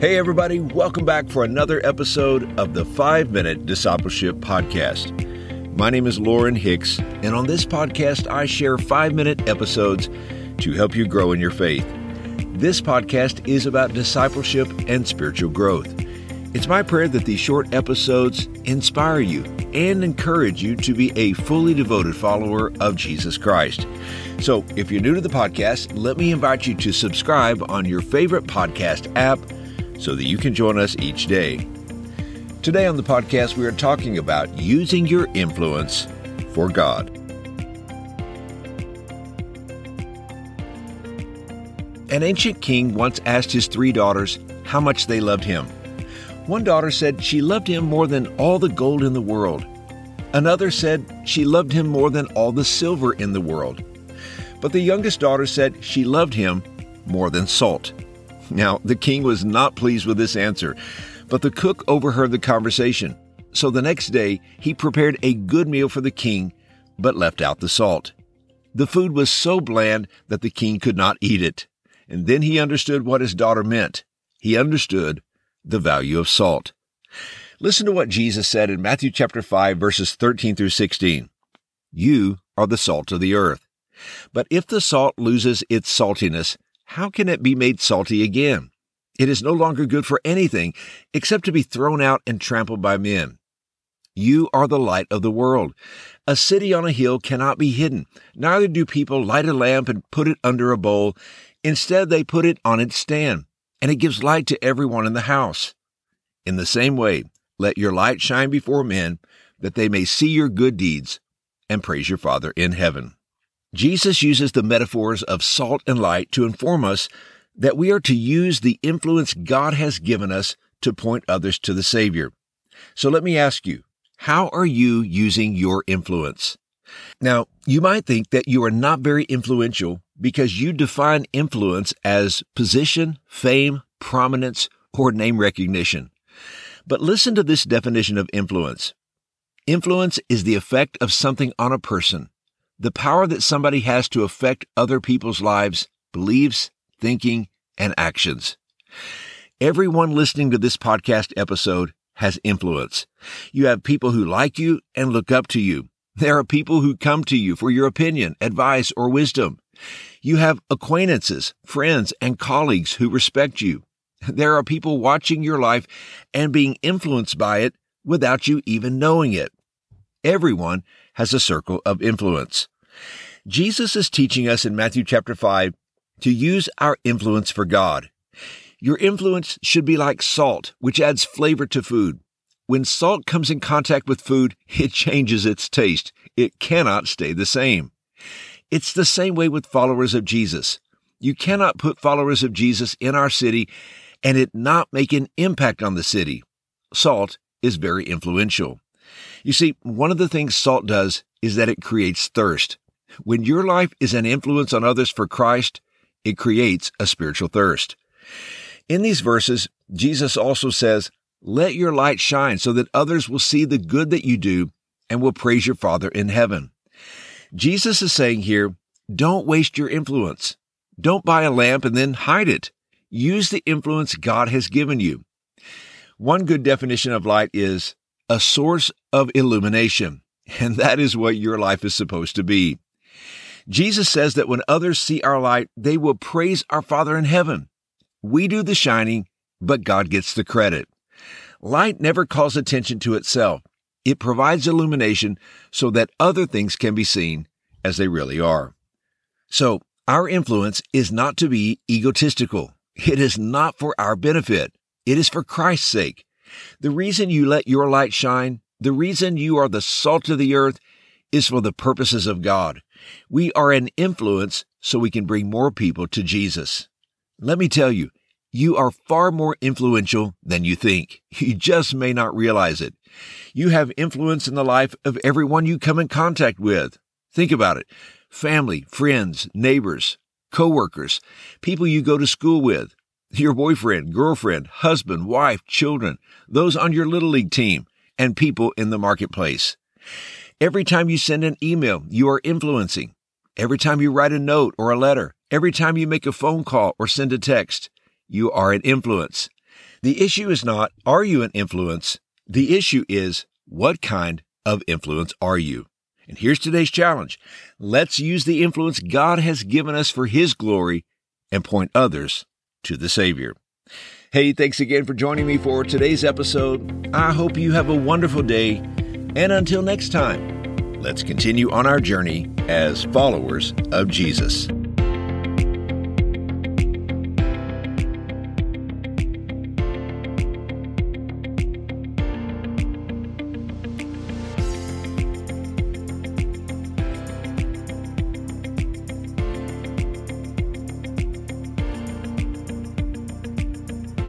Hey everybody, welcome back for another episode of the 5-Minute Discipleship Podcast. My name is Lauren Hicks, and on this podcast I share 5-minute episodes to help you grow in your faith. This podcast is about discipleship and spiritual growth. It's my prayer that these short episodes inspire you and encourage you to be a fully devoted follower of Jesus Christ. So if you're new to the podcast, let me invite you to subscribe on your favorite podcast app so that you can join us each day. Today on the podcast, we are talking about using your influence for God. An ancient king once asked his 3 daughters how much they loved him. One daughter said she loved him more than all the gold in the world. Another said she loved him more than all the silver in the world. But the youngest daughter said she loved him more than salt. Now, the king was not pleased with this answer, but the cook overheard the conversation. So the next day, he prepared a good meal for the king, but left out the salt. The food was so bland that the king could not eat it. And then he understood what his daughter meant. He understood the value of salt. Listen to what Jesus said in Matthew chapter 5, verses 13 through 16. You are the salt of the earth. But if the salt loses its saltiness, how can it be made salty again? It is no longer good for anything except to be thrown out and trampled by men. You are the light of the world. A city on a hill cannot be hidden. Neither do people light a lamp and put it under a bowl. Instead, they put it on its stand, and it gives light to everyone in the house. In the same way, let your light shine before men, that they may see your good deeds and praise your Father in heaven. Jesus uses the metaphors of salt and light to inform us that we are to use the influence God has given us to point others to the Savior. So let me ask you, how are you using your influence? Now, you might think that you are not very influential because you define influence as position, fame, prominence, or name recognition. But listen to this definition of influence. Influence is the effect of something on a person, the power that somebody has to affect other people's lives, beliefs, thinking, and actions. Everyone listening to this podcast episode has influence. You have people who like you and look up to you. There are people who come to you for your opinion, advice, or wisdom. You have acquaintances, friends, and colleagues who respect you. There are people watching your life and being influenced by it without you even knowing it. Everyone has a circle of influence. Jesus is teaching us in Matthew chapter 5 to use our influence for God. Your influence should be like salt, which adds flavor to food. When salt comes in contact with food, it changes its taste. It cannot stay the same. It's the same way with followers of Jesus. You cannot put followers of Jesus in our city and it not make an impact on the city. Salt is very influential. You see, one of the things salt does is that it creates thirst. When your life is an influence on others for Christ, it creates a spiritual thirst. In these verses, Jesus also says, let your light shine so that others will see the good that you do and will praise your Father in heaven. Jesus is saying here, don't waste your influence. Don't buy a lamp and then hide it. Use the influence God has given you. One good definition of light is a source of illumination, and that is what your life is supposed to be. Jesus says that when others see our light, they will praise our Father in heaven. We do the shining, but God gets the credit. Light never calls attention to itself. It provides illumination so that other things can be seen as they really are. So, our influence is not to be egotistical. It is not for our benefit. It is for Christ's sake. The reason you let your light shine, the reason you are the salt of the earth, is for the purposes of God. We are an influence so we can bring more people to Jesus. Let me tell you, you are far more influential than you think. You just may not realize it. You have influence in the life of everyone you come in contact with. Think about it. Family, friends, neighbors, coworkers, people you go to school with, your boyfriend, girlfriend, husband, wife, children, those on your Little League team, and people in the marketplace. Every time you send an email, you are influencing. Every time you write a note or a letter, every time you make a phone call or send a text, you are an influence. The issue is not, are you an influence? The issue is, what kind of influence are you? And here's today's challenge. Let's use the influence God has given us for His glory and point others to the Savior. Hey, thanks again for joining me for today's episode. I hope you have a wonderful day. And until next time, let's continue on our journey as followers of Jesus.